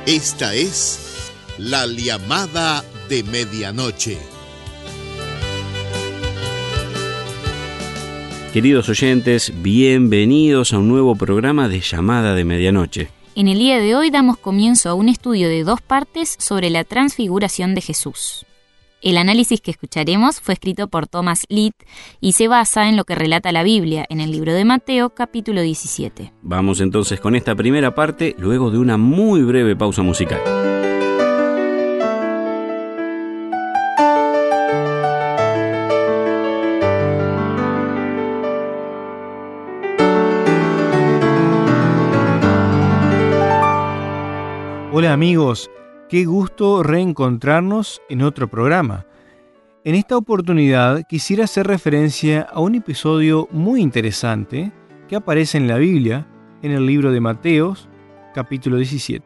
Esta es la llamada de medianoche. Queridos oyentes, bienvenidos a un nuevo programa de Llamada de Medianoche. En el día de hoy damos comienzo a un estudio de 2 partes sobre la transfiguración de Jesús. El análisis que escucharemos fue escrito por Thomas Litt y se basa en lo que relata la Biblia en el libro de Mateo, capítulo 17. Vamos entonces con esta primera parte, luego de una muy breve pausa musical. Hola amigos, qué gusto reencontrarnos en otro programa. En esta oportunidad quisiera hacer referencia a un episodio muy interesante que aparece en la Biblia, en el libro de Mateo, capítulo 17.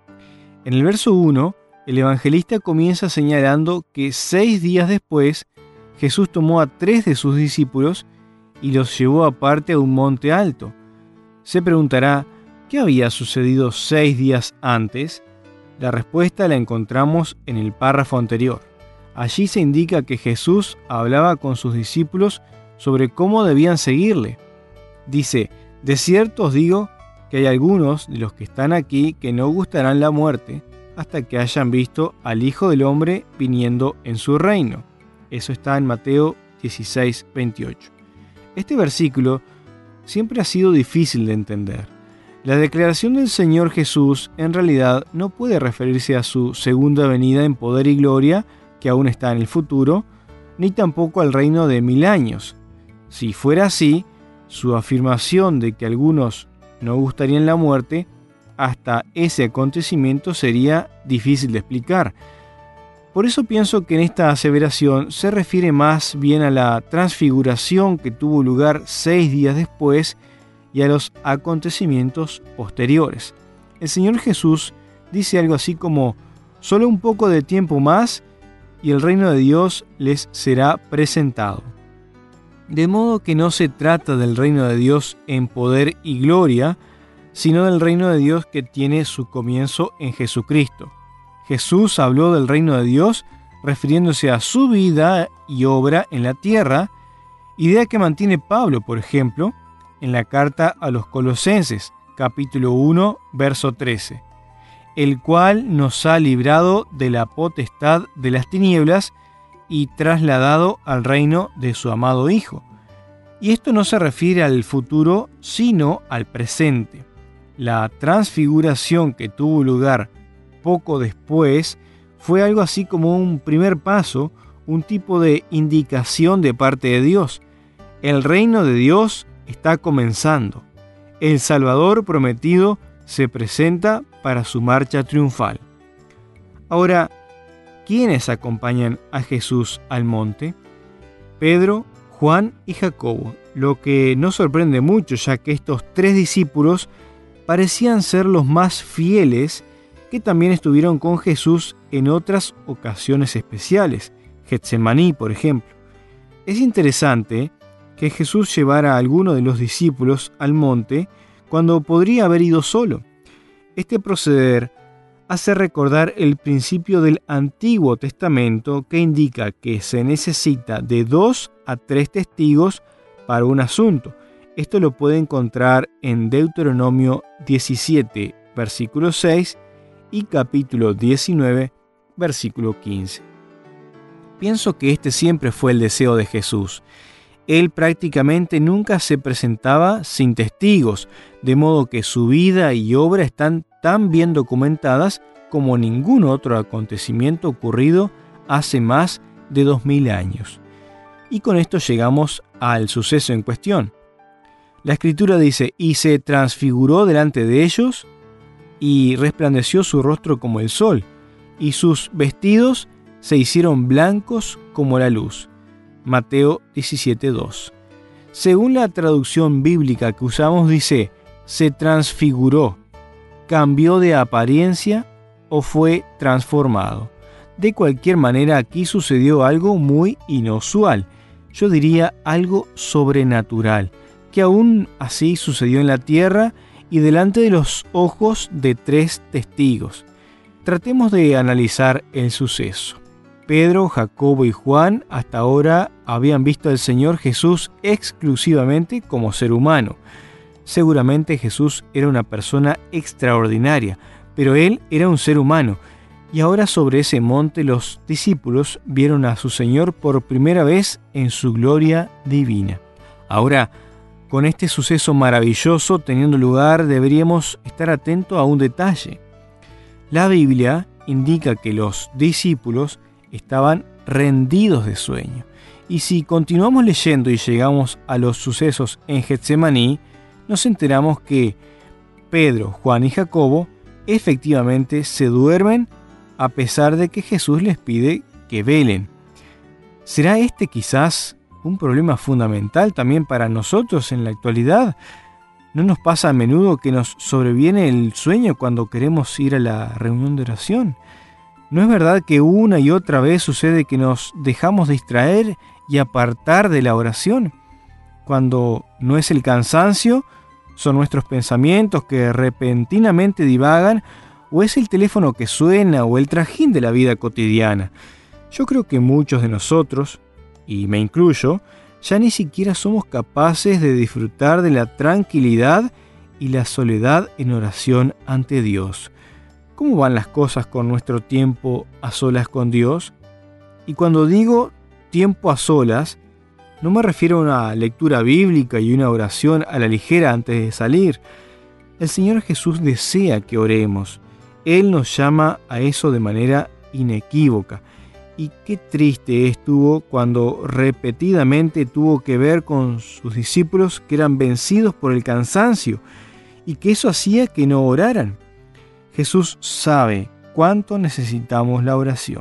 En el verso 1, el evangelista comienza señalando que 6 días después, Jesús tomó a 3 de sus discípulos y los llevó aparte a un monte alto. Se preguntará, ¿qué había sucedido 6 días antes? La respuesta la encontramos en el párrafo anterior. Allí se indica que Jesús hablaba con sus discípulos sobre cómo debían seguirle. Dice, de cierto os digo que hay algunos de los que están aquí que no gustarán la muerte hasta que hayan visto al Hijo del Hombre viniendo en su reino. Eso está en Mateo 16, 28. Este versículo siempre ha sido difícil de entender. La declaración del Señor Jesús en realidad no puede referirse a su segunda venida en poder y gloria, que aún está en el futuro, ni tampoco al reino de 1000 años. Si fuera así, su afirmación de que algunos no gustarían la muerte hasta ese acontecimiento sería difícil de explicar. Por eso pienso que en esta aseveración se refiere más bien a la transfiguración que tuvo lugar 6 días después y a los acontecimientos posteriores. El Señor Jesús dice algo así como, solo un poco de tiempo más y el reino de Dios les será presentado. De modo que no se trata del reino de Dios en poder y gloria, sino del reino de Dios que tiene su comienzo en Jesucristo. Jesús habló del reino de Dios refiriéndose a su vida y obra en la tierra, idea que mantiene Pablo, por ejemplo, en la carta a los Colosenses, capítulo 1, verso 13, el cual nos ha librado de la potestad de las tinieblas y trasladado al reino de su amado Hijo. Y esto no se refiere al futuro, sino al presente. La transfiguración que tuvo lugar poco después fue algo así como un primer paso, un tipo de indicación de parte de Dios. El reino de Dios está comenzando. El Salvador prometido se presenta para su marcha triunfal. Ahora, ¿quiénes acompañan a Jesús al monte? Pedro, Juan y Jacobo, lo que no sorprende mucho, ya que estos 3 discípulos parecían ser los más fieles que también estuvieron con Jesús en otras ocasiones especiales, Getsemaní, por ejemplo. Es interesante que Jesús llevara a alguno de los discípulos al monte cuando podría haber ido solo. Este proceder hace recordar el principio del Antiguo Testamento que indica que se necesita de 2 a 3 testigos para un asunto. Esto lo puede encontrar en Deuteronomio 17, versículo 6 y capítulo 19, versículo 15. Pienso que este siempre fue el deseo de Jesús. Él prácticamente nunca se presentaba sin testigos, de modo que su vida y obra están tan bien documentadas como ningún otro acontecimiento ocurrido hace más de 2000 años. Y con esto llegamos al suceso en cuestión. La Escritura dice, y se transfiguró delante de ellos, y resplandeció su rostro como el sol, y sus vestidos se hicieron blancos como la luz. Mateo 17:2. Según la traducción bíblica que usamos, dice, se transfiguró, cambió de apariencia o fue transformado. De cualquier manera, aquí sucedió algo muy inusual, yo diría algo sobrenatural, que aún así sucedió en la tierra y delante de los ojos de 3 testigos. Tratemos de analizar el suceso. Pedro, Jacobo y Juan hasta ahora habían visto al Señor Jesús exclusivamente como ser humano. Seguramente Jesús era una persona extraordinaria, pero Él era un ser humano. Y ahora sobre ese monte los discípulos vieron a su Señor por primera vez en su gloria divina. Ahora, con este suceso maravilloso teniendo lugar, deberíamos estar atentos a un detalle. La Biblia indica que los discípulos estaban rendidos de sueño. Y si continuamos leyendo y llegamos a los sucesos en Getsemaní, nos enteramos que Pedro, Juan y Jacobo efectivamente se duermen a pesar de que Jesús les pide que velen. ¿Será este quizás un problema fundamental también para nosotros en la actualidad? ¿No nos pasa a menudo que nos sobreviene el sueño cuando queremos ir a la reunión de oración? ¿No es verdad que una y otra vez sucede que nos dejamos distraer y apartar de la oración? Cuando no es el cansancio, son nuestros pensamientos que repentinamente divagan, o es el teléfono que suena, o el trajín de la vida cotidiana. Yo creo que muchos de nosotros, y me incluyo, ya ni siquiera somos capaces de disfrutar de la tranquilidad y la soledad en oración ante Dios. ¿Cómo van las cosas con nuestro tiempo a solas con Dios? Y cuando digo tiempo a solas, no me refiero a una lectura bíblica y una oración a la ligera antes de salir. El Señor Jesús desea que oremos. Él nos llama a eso de manera inequívoca. Y qué triste estuvo cuando repetidamente tuvo que ver con sus discípulos que eran vencidos por el cansancio y que eso hacía que no oraran. Jesús sabe cuánto necesitamos la oración.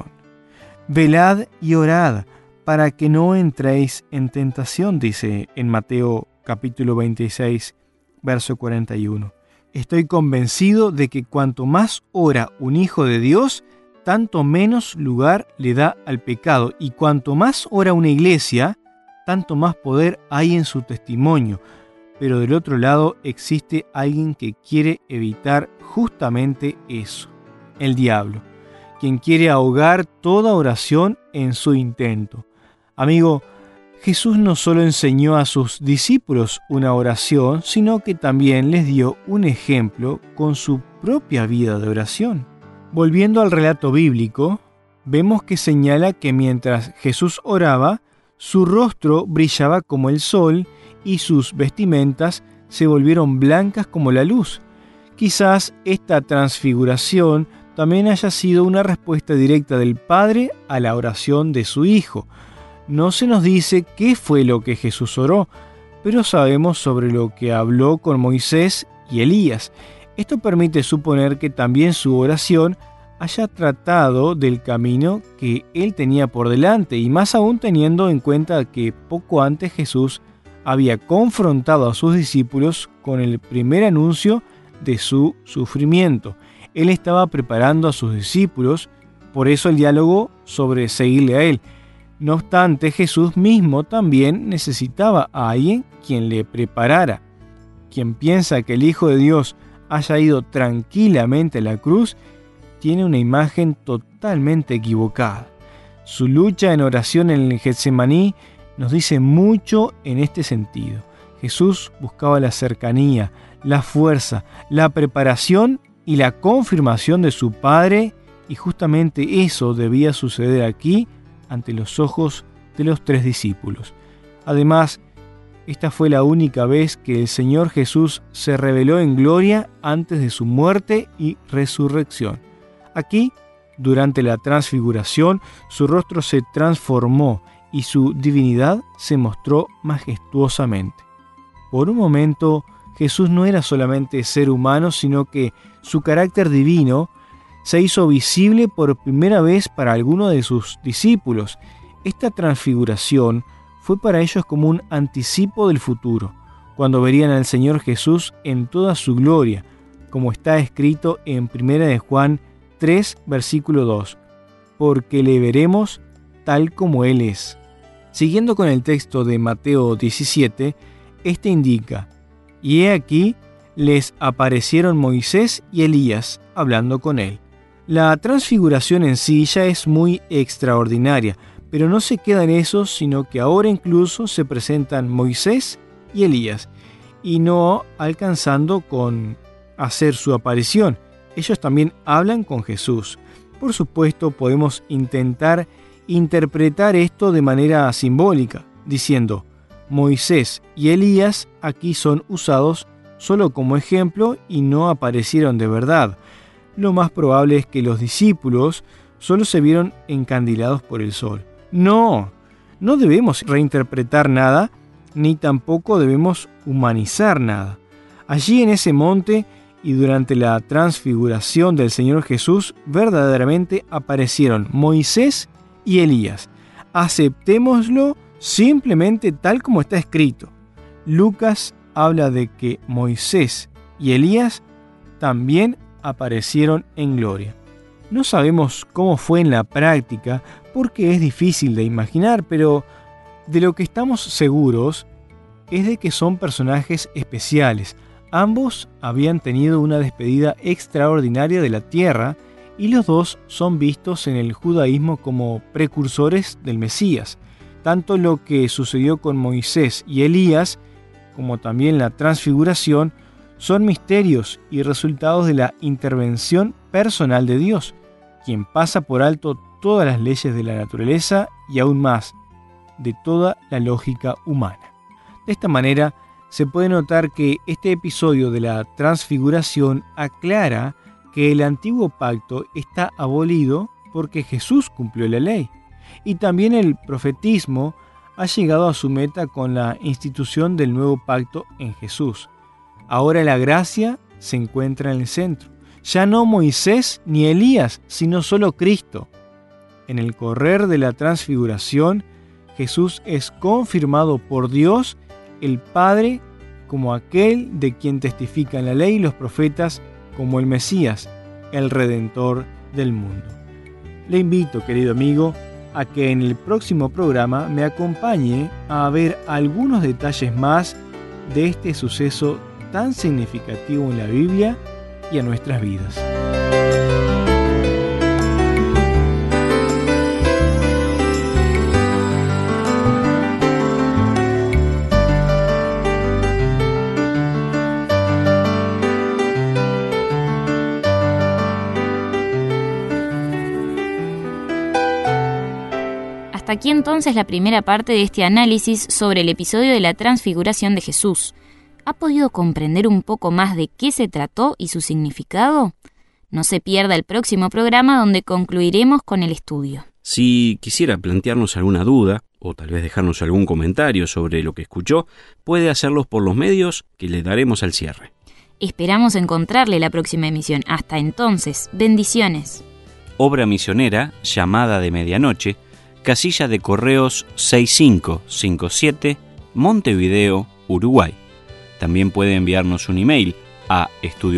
Velad y orad para que no entréis en tentación, dice en Mateo capítulo 26, verso 41. Estoy convencido de que cuanto más ora un hijo de Dios, tanto menos lugar le da al pecado. Y cuanto más ora una iglesia, tanto más poder hay en su testimonio. Pero del otro lado existe alguien que quiere evitar justamente eso, el diablo, quien quiere ahogar toda oración en su intento. Amigo, Jesús no solo enseñó a sus discípulos una oración, sino que también les dio un ejemplo con su propia vida de oración. Volviendo al relato bíblico, vemos que señala que mientras Jesús oraba, su rostro brillaba como el sol y sus vestimentas se volvieron blancas como la luz. Quizás esta transfiguración también haya sido una respuesta directa del Padre a la oración de su Hijo. No se nos dice qué fue lo que Jesús oró, pero sabemos sobre lo que habló con Moisés y Elías. Esto permite suponer que también su oración haya tratado del camino que él tenía por delante, y más aún teniendo en cuenta que poco antes Jesús había confrontado a sus discípulos con el primer anuncio de su sufrimiento. Él estaba preparando a sus discípulos, por eso el diálogo sobre seguirle a él. No obstante, Jesús mismo también necesitaba a alguien quien le preparara. Quien piensa que el Hijo de Dios haya ido tranquilamente a la cruz, tiene una imagen totalmente equivocada. Su lucha en oración en el Getsemaní nos dice mucho en este sentido. Jesús buscaba la cercanía, la fuerza, la preparación y la confirmación de su Padre, y justamente eso debía suceder aquí ante los ojos de los 3 discípulos. Además, esta fue la única vez que el Señor Jesús se reveló en gloria antes de su muerte y resurrección. Aquí, durante la transfiguración, su rostro se transformó y su divinidad se mostró majestuosamente. Por un momento, Jesús no era solamente ser humano, sino que su carácter divino se hizo visible por primera vez para algunos de sus discípulos. Esta transfiguración fue para ellos como un anticipo del futuro, cuando verían al Señor Jesús en toda su gloria, como está escrito en 1 Juan 3, versículo 2, porque le veremos tal como Él es. Siguiendo con el texto de Mateo 17, este indica: y he aquí, les aparecieron Moisés y Elías hablando con él. La transfiguración en sí ya es muy extraordinaria, pero no se queda en eso, sino que ahora incluso se presentan Moisés y Elías, y no alcanzando con hacer su aparición. Ellos también hablan con Jesús. Por supuesto, podemos intentar interpretar esto de manera simbólica, diciendo, Moisés y Elías aquí son usados solo como ejemplo y no aparecieron de verdad. Lo más probable es que los discípulos solo se vieron encandilados por el sol. No debemos reinterpretar nada, ni tampoco debemos humanizar nada. Allí en ese monte y durante la transfiguración del Señor Jesús, verdaderamente aparecieron Moisés y Elías. Aceptémoslo simplemente tal como está escrito. Lucas habla de que Moisés y Elías también aparecieron en gloria. No sabemos cómo fue en la práctica porque es difícil de imaginar, pero de lo que estamos seguros es de que son personajes especiales. Ambos habían tenido una despedida extraordinaria de la tierra y los dos son vistos en el judaísmo como precursores del Mesías. Tanto lo que sucedió con Moisés y Elías, como también la transfiguración, son misterios y resultados de la intervención personal de Dios, quien pasa por alto todas las leyes de la naturaleza y aún más, de toda la lógica humana. De esta manera, se puede notar que este episodio de la transfiguración aclara que el antiguo pacto está abolido porque Jesús cumplió la ley, y también el profetismo ha llegado a su meta con la institución del nuevo pacto en Jesús. Ahora la gracia se encuentra en el centro. Ya no Moisés ni Elías, sino solo Cristo. En el correr de la transfiguración, Jesús es confirmado por Dios, el Padre, como aquel de quien testifican la ley y los profetas, como el Mesías, el Redentor del mundo. Le invito, querido amigo, a que en el próximo programa me acompañe a ver algunos detalles más de este suceso tan significativo en la Biblia y en nuestras vidas. Hasta aquí entonces la primera parte de este análisis sobre el episodio de la transfiguración de Jesús. ¿Ha podido comprender un poco más de qué se trató y su significado? No se pierda el próximo programa donde concluiremos con el estudio. Si quisiera plantearnos alguna duda o tal vez dejarnos algún comentario sobre lo que escuchó, puede hacerlos por los medios que le daremos al cierre. Esperamos encontrarle la próxima emisión. Hasta entonces, bendiciones. Obra misionera Llamada de Medianoche, casilla de correos 6557, Montevideo, Uruguay. También puede enviarnos un email a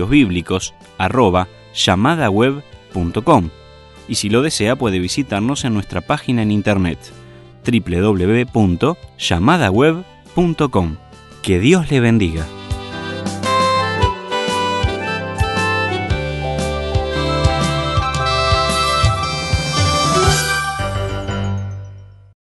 estudiosbiblicos@llamadaweb.com y si lo desea puede visitarnos en nuestra página en internet www.llamadaweb.com. Que Dios le bendiga.